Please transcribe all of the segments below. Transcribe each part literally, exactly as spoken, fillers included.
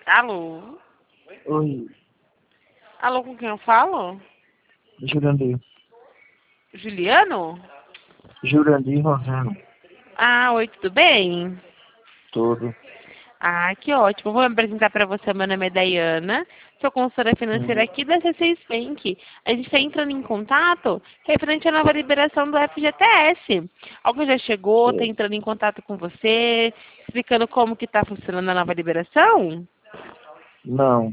Alô? Oi, Alô, com quem eu falo? Jurandir. Juliano? Jurandir Rosano. Ah, oi, tudo bem? Tudo. Ah, que ótimo. Vou me apresentar para você. Meu nome é Dayana, sou consultora financeira Uhum. aqui da C seis Bank. A gente está entrando em contato referente à nova liberação do F G T S. Alguém já chegou, está Sei. entrando em contato com você, explicando como que está funcionando a nova liberação? Não.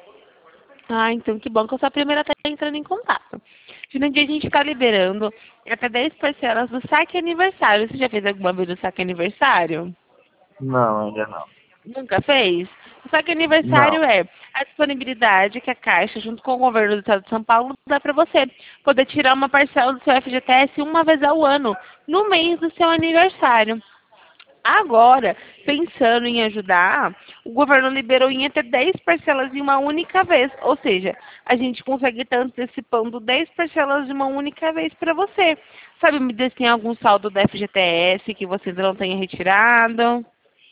Ah, então que bom que eu sou a primeira a estar entrando em contato. No dia a gente está liberando até dez parcelas do saque aniversário. Você já fez alguma vez o saque aniversário? Não, ainda não. Nunca fez? O saque aniversário Não. é a disponibilidade que a Caixa, junto com o governo do estado de São Paulo, dá para você poder tirar uma parcela do seu F G T S uma vez ao ano, no mês do seu aniversário. Agora, pensando em ajudar, o governo liberou em até dez parcelas de uma única vez. Ou seja, a gente consegue estar antecipando dez parcelas de uma única vez para você. Sabe me dizer se tem algum saldo da F G T S que você ainda não tenha retirado?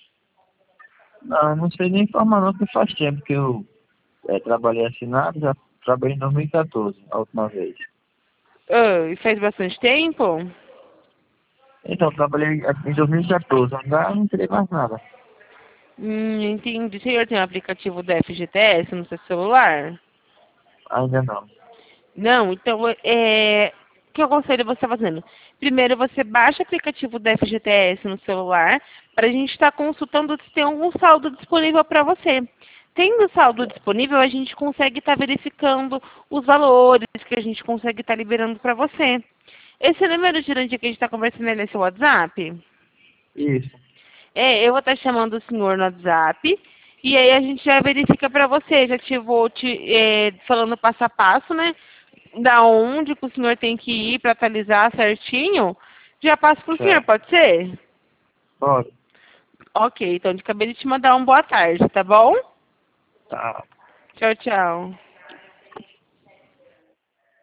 Não, não sei nem informar não, porque faz tempo que eu é, trabalhei assinado, já trabalhei em dois mil e quatorze, a última vez. Ah, e faz bastante tempo? Então, trabalhei em dois mil e quatorze, ainda não tirei mais nada. Hum, entendi. O senhor tem o aplicativo da F G T S no seu celular? Ainda não. Não, então, é, o que eu aconselho você fazendo? Primeiro, você baixa o aplicativo da F G T S no celular para a gente estar consultando se tem algum saldo disponível para você. Tendo saldo disponível, a gente consegue estar verificando os valores que a gente consegue estar liberando para você. Esse número de que a gente está conversando ele é seu WhatsApp? Isso. É, eu vou estar chamando o senhor no WhatsApp e aí a gente já verifica para você. Já te vou te é, falando passo a passo, né? Da onde que o senhor tem que ir para atualizar certinho. Já passo para o senhor, Certo. pode ser? Pode. Ok, então de acabei de te mandar uma boa tarde, tá bom? Tá. Tchau, tchau.